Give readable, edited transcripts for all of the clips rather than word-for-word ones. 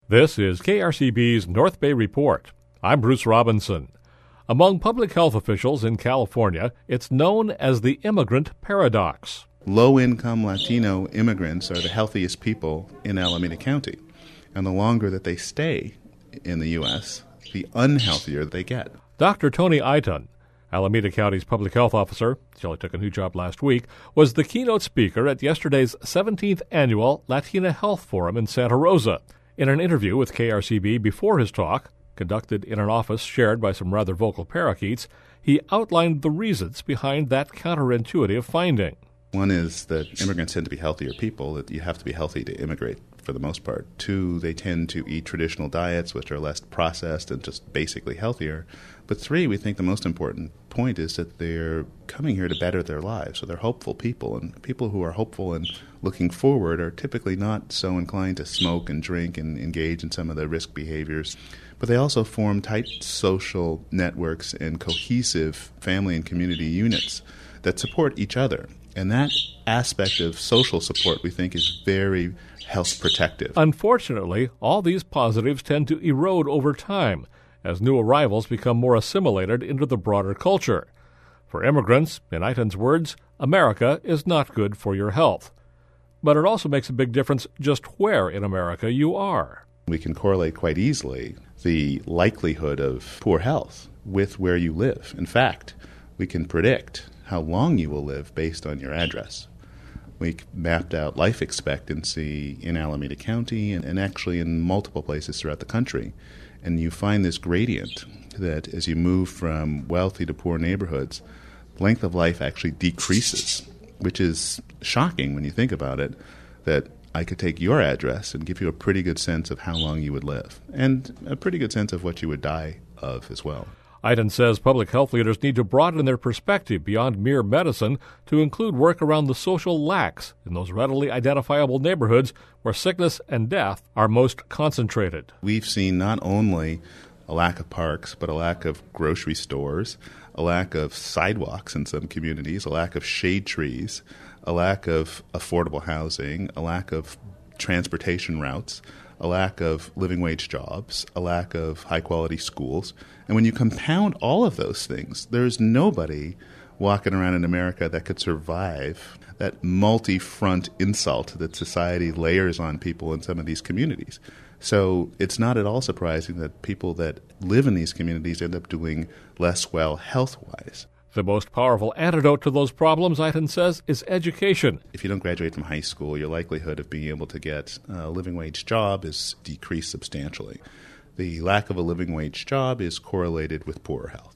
This is KRCB's North Bay Report. I'm Bruce Robinson. Among public health officials in California, it's known as the immigrant paradox. Low-income Latino immigrants are the healthiest people in Alameda County. And the longer that they stay in the U.S., the unhealthier they get. Dr. Tony Iton, Alameda County's public health officer, she only took a new job last week, was the keynote speaker at yesterday's 17th Annual Latina Health Forum in Santa Rosa. In an interview with KRCB before his talk, conducted in an office shared by some rather vocal parakeets, he outlined the reasons behind that counterintuitive finding. One is that immigrants tend to be healthier people, that you have to be healthy to immigrate for the most part. Two, they tend to eat traditional diets, which are less processed and just basically healthier. But three, we think the most important point is that they're coming here to better their lives. So they're hopeful people, and people who are hopeful and looking forward are typically not so inclined to smoke and drink and engage in some of the risk behaviors. But they also form tight social networks and cohesive family and community units that support each other. And that aspect of social support, we think, is very health protective. Unfortunately, all these positives tend to erode over time as new arrivals become more assimilated into the broader culture. For immigrants, in Iton's words, America is not good for your health. But it also makes a big difference just where in America you are. We can correlate quite easily the likelihood of poor health with where you live. In fact, we can predict how long you will live based on your address. We mapped out life expectancy in Alameda County and actually in multiple places throughout the country. And you find this gradient that as you move from wealthy to poor neighborhoods, length of life actually decreases, which is shocking when you think about it, that I could take your address and give you a pretty good sense of how long you would live and a pretty good sense of what you would die of as well. Iton says public health leaders need to broaden their perspective beyond mere medicine to include work around the social lacks in those readily identifiable neighborhoods where sickness and death are most concentrated. We've seen not only a lack of parks, but a lack of grocery stores, a lack of sidewalks in some communities, a lack of shade trees, a lack of affordable housing, a lack of transportation routes, a lack of living wage jobs, a lack of high-quality schools. And when you compound all of those things, there's nobody walking around in America that could survive that multi-front insult that society layers on people in some of these communities. So it's not at all surprising that people that live in these communities end up doing less well health-wise. The most powerful antidote to those problems, Iton says, is education. If you don't graduate from high school, your likelihood of being able to get a living wage job is decreased substantially. The lack of a living wage job is correlated with poorer health.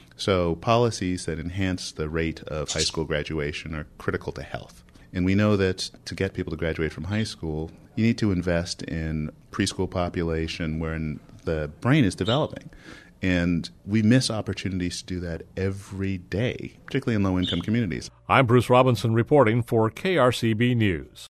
So policies that enhance the rate of high school graduation are critical to health. And we know that to get people to graduate from high school, you need to invest in preschool population wherein the brain is developing. And we miss opportunities to do that every day, particularly in low-income communities. I'm Bruce Robinson reporting for KRCB News.